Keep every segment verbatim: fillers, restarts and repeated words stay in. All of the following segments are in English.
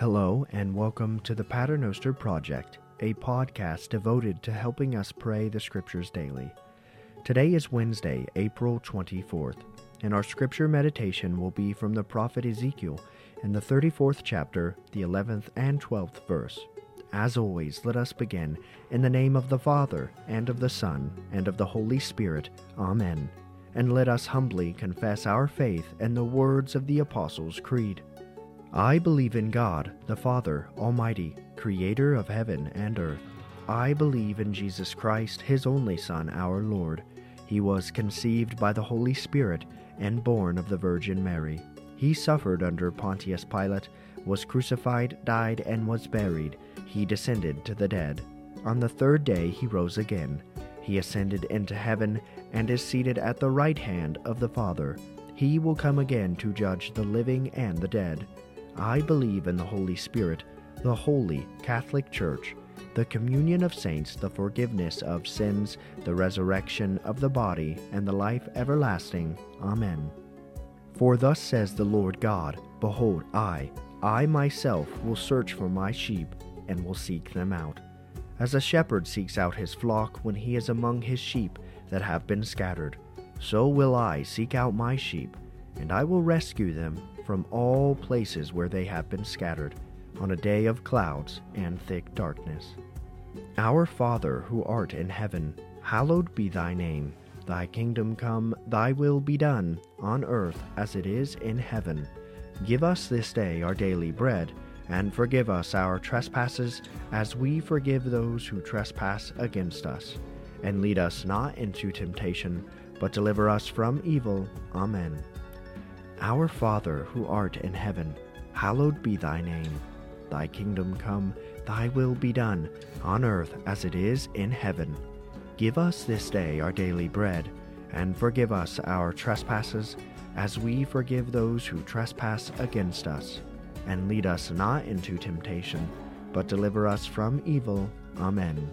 Hello and welcome to the Paternoster Project, a podcast devoted to helping us pray the Scriptures daily. Today is Wednesday, April twenty-fourth, and our Scripture meditation will be from the prophet Ezekiel in the thirty-fourth chapter, the eleventh and twelfth verse. As always, let us begin in the name of the Father, and of the Son, and of the Holy Spirit. Amen. And let us humbly confess our faith in the words of the Apostles' Creed. I believe in God, the Father Almighty, creator of heaven and earth. I believe in Jesus Christ, his only Son, our Lord. He was conceived by the Holy Spirit and born of the Virgin Mary. He suffered under Pontius Pilate, was crucified, died, and was buried. He descended to the dead. On the third day he rose again. He ascended into heaven and is seated at the right hand of the Father. He will come again to judge the living and the dead. I believe in the Holy Spirit, the holy Catholic Church, the communion of saints, the forgiveness of sins, the resurrection of the body, and the life everlasting. Amen. For thus says the Lord God, Behold, I, I myself will search for my sheep, and will seek them out. As a shepherd seeks out his flock when he is among his sheep that have been scattered, so will I seek out my sheep, and I will rescue them from all places where they have been scattered, on a day of clouds and thick darkness. Our Father, who art in heaven, hallowed be thy name. Thy kingdom come, thy will be done, on earth as it is in heaven. Give us this day our daily bread, and forgive us our trespasses, as we forgive those who trespass against us. And lead us not into temptation, but deliver us from evil. Amen. Our Father, who art in heaven, hallowed be thy name. Thy kingdom come, thy will be done, on earth as it is in heaven. Give us this day our daily bread, and forgive us our trespasses, as we forgive those who trespass against us. And lead us not into temptation, but deliver us from evil. Amen.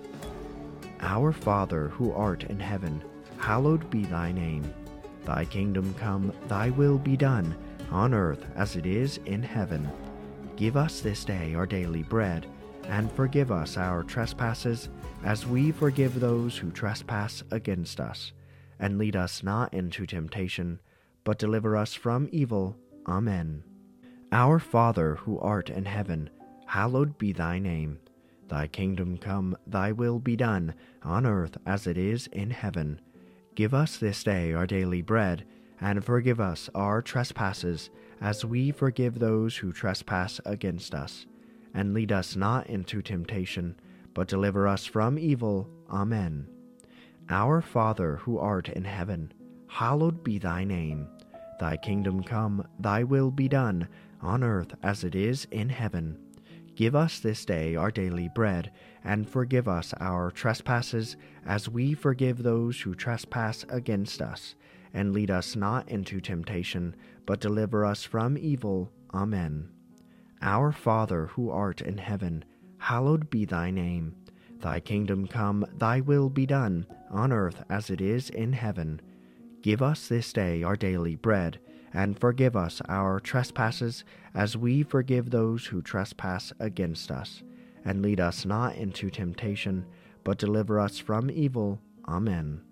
Our Father, who art in heaven, hallowed be thy name. Thy kingdom come, thy will be done, on earth as it is in heaven. Give us this day our daily bread, and forgive us our trespasses, as we forgive those who trespass against us. And lead us not into temptation, but deliver us from evil. Amen. Our Father, who art in heaven, hallowed be thy name. Thy kingdom come, thy will be done, on earth as it is in heaven. Give us this day our daily bread, and forgive us our trespasses, as we forgive those who trespass against us. And lead us not into temptation, but deliver us from evil. Amen. Our Father, who art in heaven, hallowed be thy name. Thy kingdom come, thy will be done, on earth as it is in heaven. Give us this day our daily bread, and forgive us our trespasses, as we forgive those who trespass against us. And lead us not into temptation, but deliver us from evil. Amen. Our Father, who art in heaven, hallowed be thy name. Thy kingdom come, thy will be done, on earth as it is in heaven. Give us this day our daily bread, and forgive us our trespasses, as we forgive those who trespass against us. And lead us not into temptation, but deliver us from evil. Amen.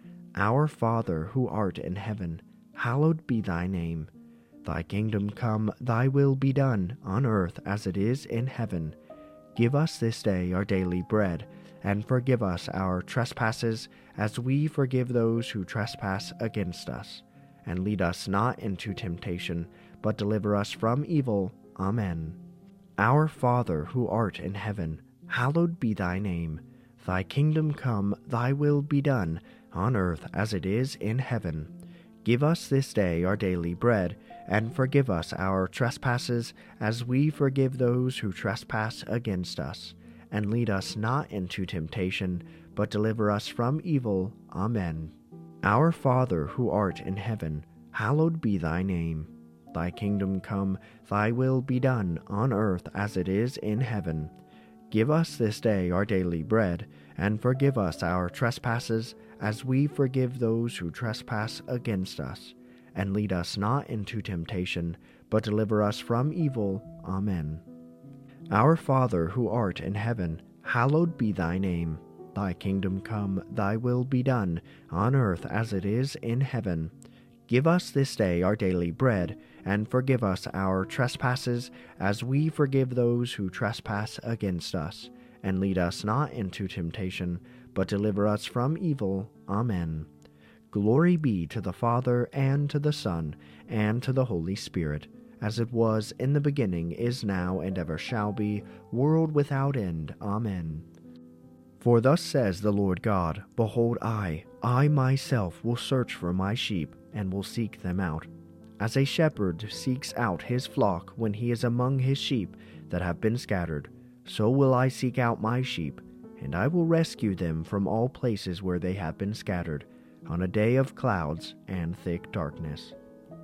Our Father, who art in heaven, hallowed be thy name. Thy kingdom come, thy will be done, on earth as it is in heaven. Give us this day our daily bread, and forgive us our trespasses, as we forgive those who trespass against us. And lead us not into temptation, but deliver us from evil. Amen. Our Father, who art in heaven, hallowed be thy name. Thy kingdom come, thy will be done, on earth as it is in heaven. Give us this day our daily bread, and forgive us our trespasses, as we forgive those who trespass against us. And lead us not into temptation, but deliver us from evil. Amen. Our Father, who art in heaven, hallowed be thy name. Thy kingdom come, thy will be done, on earth as it is in heaven. Give us this day our daily bread, and forgive us our trespasses, as we forgive those who trespass against us. And lead us not into temptation, but deliver us from evil. Amen. Our Father who art in heaven, hallowed be thy name. Thy kingdom come, thy will be done, on earth as it is in heaven. Give us this day our daily bread, and forgive us our trespasses, as we forgive those who trespass against us. And lead us not into temptation, but deliver us from evil. Amen. Glory be to the Father, and to the Son, and to the Holy Spirit, as it was in the beginning, is now, and ever shall be, world without end. Amen. For thus says the Lord God, Behold, I, I myself will search for my sheep, and will seek them out. As a shepherd seeks out his flock when he is among his sheep that have been scattered, so will I seek out my sheep, and I will rescue them from all places where they have been scattered, on a day of clouds and thick darkness.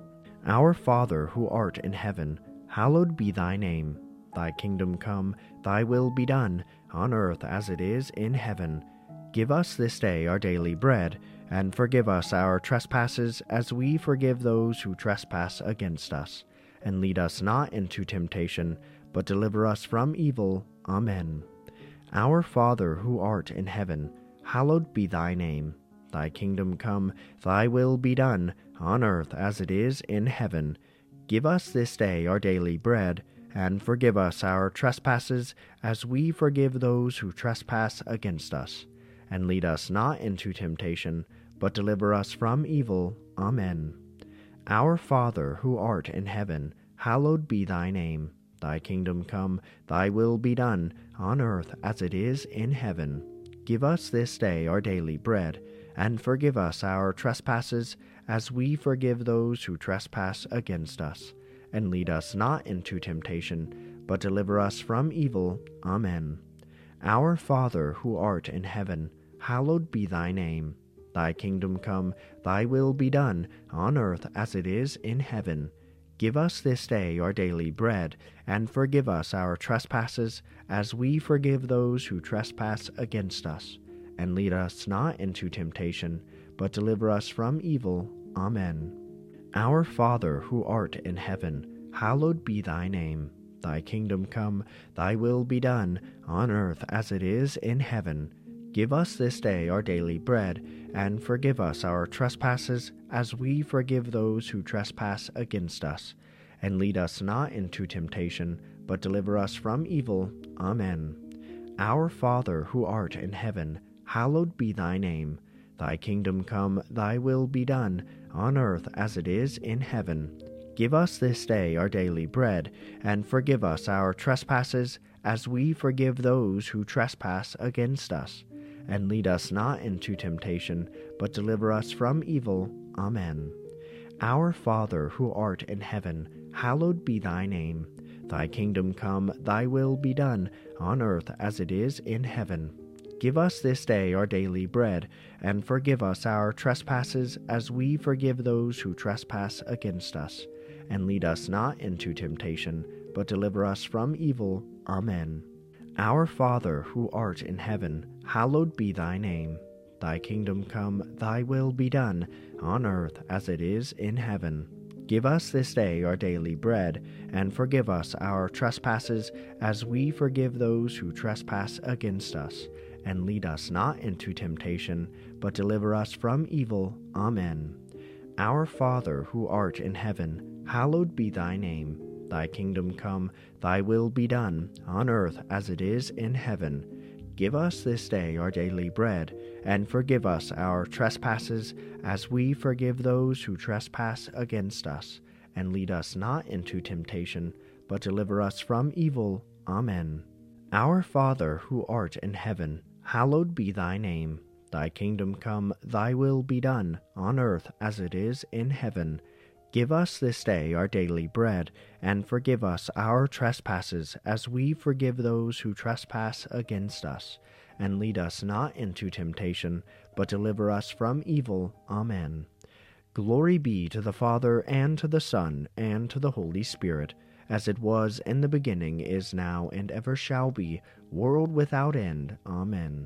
Our Father who art in heaven, hallowed be thy name. Thy kingdom come, thy will be done, on earth as it is in heaven. Give us this day our daily bread, and forgive us our trespasses, as we forgive those who trespass against us. And lead us not into temptation, but deliver us from evil. Amen. Our Father who art in heaven, hallowed be thy name. Thy kingdom come, thy will be done, on earth as it is in heaven. Give us this day our daily bread, and forgive us our trespasses, as we forgive those who trespass against us. And lead us not into temptation, but deliver us from evil. Amen. Our Father who art in heaven, hallowed be thy name. Thy kingdom come, thy will be done, on earth as it is in heaven. Give us this day our daily bread, and forgive us our trespasses, as we forgive those who trespass against us. And lead us not into temptation, but deliver us from evil. Amen. Our Father who art in heaven, hallowed be thy name. Thy kingdom come, thy will be done, on earth as it is in heaven. Give us this day our daily bread, and forgive us our trespasses, as we forgive those who trespass against us. And lead us not into temptation, but deliver us from evil. Amen. Our Father who art in heaven, hallowed be thy name. Thy kingdom come, thy will be done, on earth as it is in heaven. Give us this day our daily bread, and forgive us our trespasses, as we forgive those who trespass against us. And lead us not into temptation, but deliver us from evil. Amen. Our Father who art in heaven, hallowed be thy name. Thy kingdom come, thy will be done, on earth as it is in heaven. Give us this day our daily bread, and forgive us our trespasses, as we forgive those who trespass against us. And lead us not into temptation, but deliver us from evil. Amen. Our Father who art in heaven, hallowed be thy name. Thy kingdom come, thy will be done, on earth as it is in heaven. Give us this day our daily bread, and forgive us our trespasses, as we forgive those who trespass against us. And lead us not into temptation, but deliver us from evil. Amen. Our Father who art in heaven, hallowed be thy name. Thy kingdom come, thy will be done, on earth as it is in heaven. Give us this day our daily bread, and forgive us our trespasses, as we forgive those who trespass against us. And lead us not into temptation, but deliver us from evil. Amen. Our Father who art in heaven, hallowed be thy name. Thy kingdom come, thy will be done, on earth as it is in heaven. Give us this day our daily bread, and forgive us our trespasses, as we forgive those who trespass against us. And lead us not into temptation, but deliver us from evil. Amen. Our Father who art in heaven, hallowed be thy name. Thy kingdom come, thy will be done, on earth as it is in heaven. Give us this day our daily bread, and forgive us our trespasses, as we forgive those who trespass against us. And lead us not into temptation, but deliver us from evil. Amen. Glory be to the Father, and to the Son, and to the Holy Spirit, as it was in the beginning, is now, and ever shall be, world without end. Amen.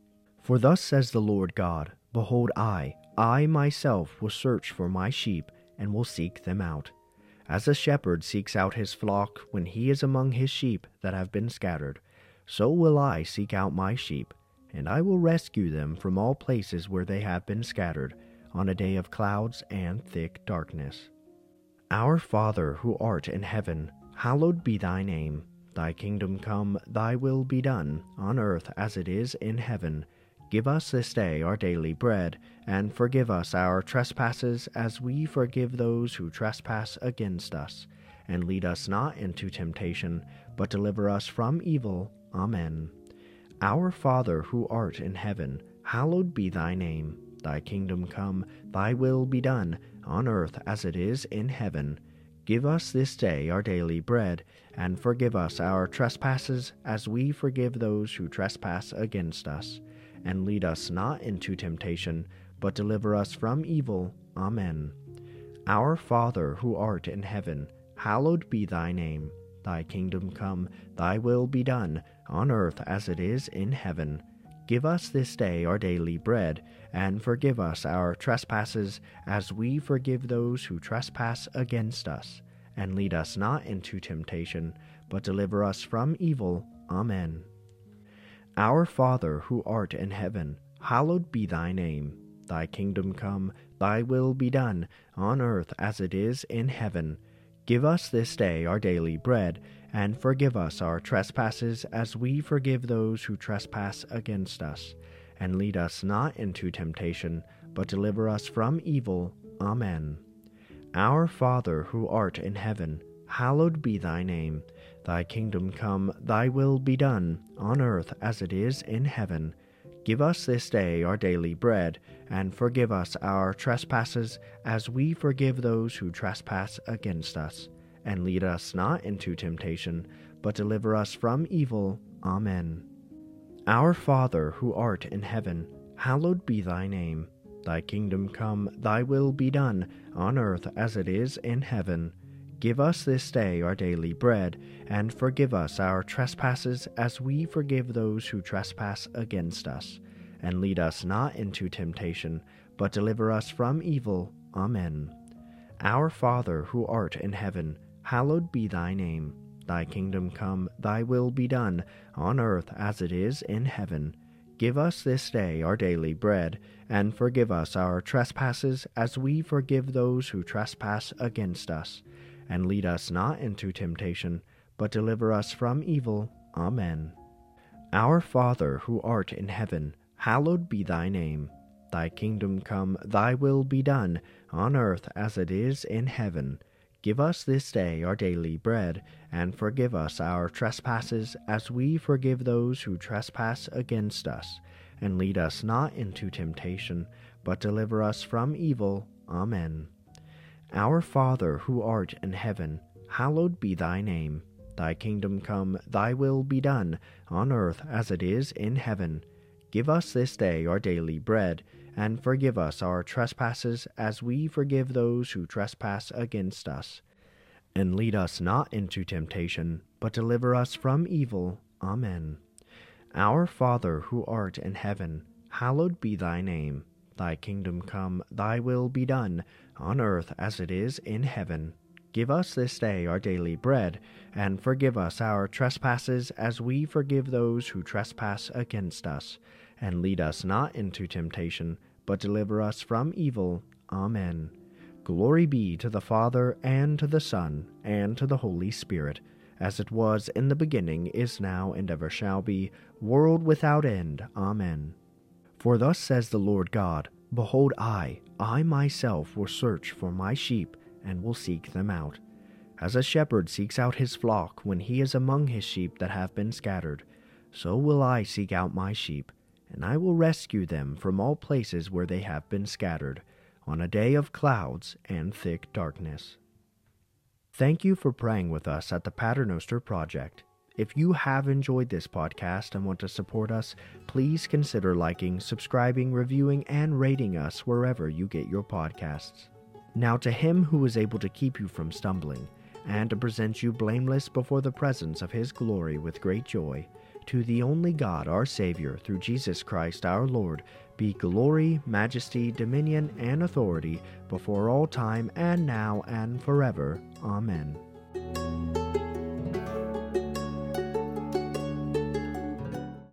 For thus says the Lord God, Behold, I, I myself will search for my sheep, and will seek them out. As a shepherd seeks out his flock when he is among his sheep that have been scattered, so will I seek out my sheep, and I will rescue them from all places where they have been scattered, on a day of clouds and thick darkness. Our Father, who art in heaven, hallowed be thy name. Thy kingdom come, thy will be done, on earth as it is in heaven. Give us this day our daily bread, and forgive us our trespasses as we forgive those who trespass against us. And lead us not into temptation, but deliver us from evil. Amen. Our Father, who art in heaven, hallowed be thy name. Thy kingdom come, thy will be done, on earth as it is in heaven. Give us this day our daily bread, and forgive us our trespasses as we forgive those who trespass against us. And lead us not into temptation, but deliver us from evil. Amen. Our Father, who art in heaven, hallowed be thy name. Thy kingdom come, thy will be done, on earth as it is in heaven. Give us this day our daily bread, and forgive us our trespasses as we forgive those who trespass against us. And lead us not into temptation, but deliver us from evil. Amen. Our Father, who art in heaven, hallowed be thy name. Thy kingdom come, thy will be done, on earth as it is in heaven. Give us this day our daily bread, and forgive us our trespasses as we forgive those who trespass against us. And lead us not into temptation, but deliver us from evil. Amen. Our Father, who art in heaven, hallowed be thy name. Thy kingdom come, thy will be done, on earth as it is in heaven. Give us this day our daily bread, and forgive us our trespasses as we forgive those who trespass against us. And lead us not into temptation, but deliver us from evil. Amen. Our Father, who art in heaven, hallowed be thy name. Thy kingdom come, thy will be done, on earth as it is in heaven. Give us this day our daily bread, and forgive us our trespasses as we forgive those who trespass against us. And lead us not into temptation, but deliver us from evil. Amen. Our Father, who art in heaven, hallowed be thy name. Thy kingdom come, thy will be done, on earth as it is in heaven. Give us this day our daily bread, and forgive us our trespasses as we forgive those who trespass against us. And lead us not into temptation, but deliver us from evil. Amen. Our Father, who art in heaven, hallowed be thy name. Thy kingdom come, thy will be done, on earth as it is in heaven. Give us this day our daily bread, and forgive us our trespasses as we forgive those who trespass against us. And lead us not into temptation, but deliver us from evil. Amen. Our Father, who art in heaven, hallowed be thy name. Thy kingdom come, thy will be done, on earth as it is in heaven. Give us this day our daily bread, and forgive us our trespasses as we forgive those who trespass against us. And lead us not into temptation, but deliver us from evil. Amen. Our Father, who art in heaven, hallowed be thy name. Thy kingdom come, thy will be done, on earth as it is in heaven. Give us this day our daily bread, and forgive us our trespasses as we forgive those who trespass against us. And lead us not into temptation, but deliver us from evil. Amen. Glory be to the Father, and to the Son, and to the Holy Spirit, as it was in the beginning, is now, and ever shall be, world without end. Amen. For thus says the Lord God, Behold, I, I myself will search for my sheep, and will seek them out. As a shepherd seeks out his flock when he is among his sheep that have been scattered, so will I seek out my sheep, and I will rescue them from all places where they have been scattered, on a day of clouds and thick darkness. Thank you for praying with us at the Paternoster Project. If you have enjoyed this podcast and want to support us, please consider liking, subscribing, reviewing, and rating us wherever you get your podcasts. Now to him who is able to keep you from stumbling, and to present you blameless before the presence of his glory with great joy, to the only God our Savior, through Jesus Christ our Lord, be glory, majesty, dominion, and authority before all time and now and forever. Amen.